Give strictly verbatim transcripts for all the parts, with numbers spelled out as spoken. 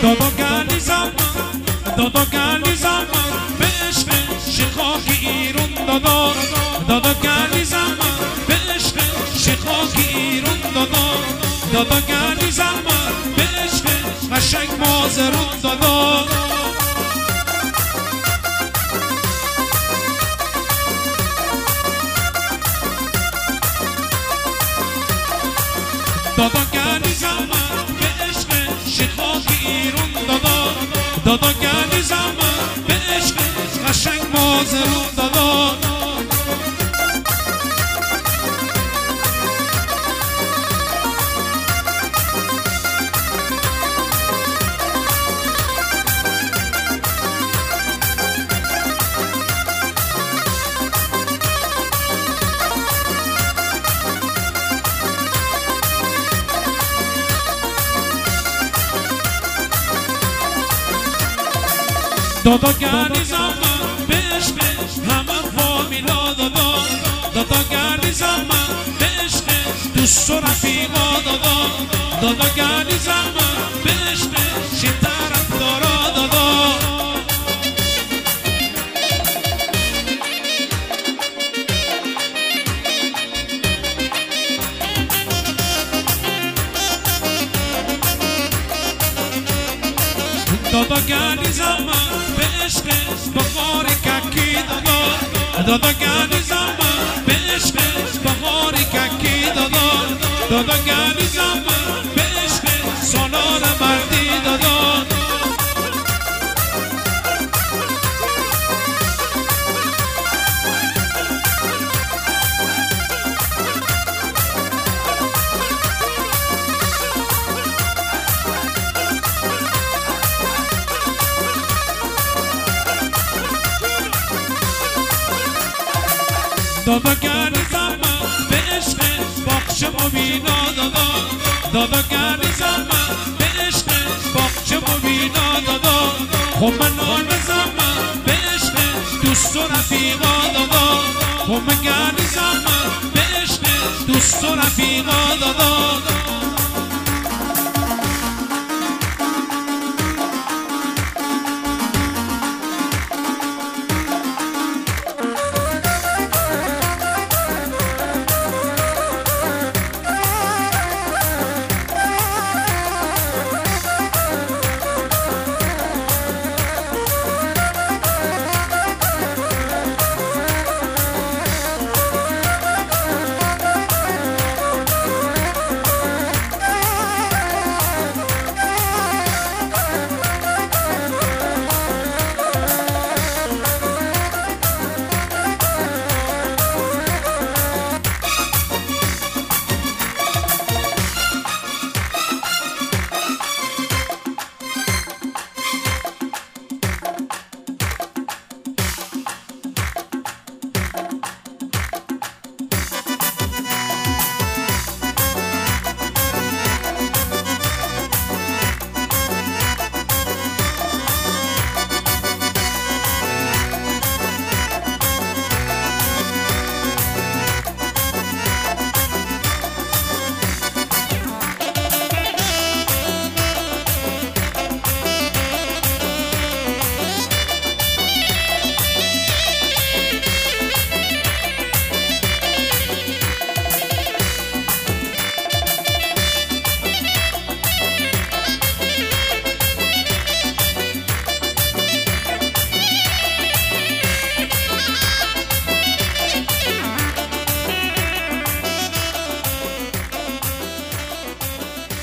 دادا گردی زمان دادا گردی زمان به عشق شیخاک ایرون دادا دادا گردی زمان به عشق شیخاک ایرون دادا دادا گردی زمان به عشق قشنگ مازرون دادا دادا گردی زمان به عشق شیخاک ایرون دادا دادا گردی زمان به عشق قشنگ مازرون دادا دادا گردی زمان به عشق همه فامیلا دادا دادا گردی زمان به عشق دوست و رفیقا دادا دادا گردی زمان به عشق شی طرف دارا دادا دادا گردی زمان به عشق بخار ککی دادا دادا گردی زمان به عشق بخار ککی دادا دادا گردی زمان به عشق سالار مردی دادا دادا گردی زمان به عشق باغچه مبینا دادا دادا گردی زمان به عشق باغچه مبینا دادا خمنان زمان به عشق دوست و رفیقا دادا خم گردی زمان به عشق دوست و رفیقا دادا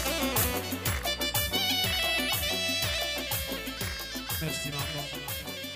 مرسی ممنون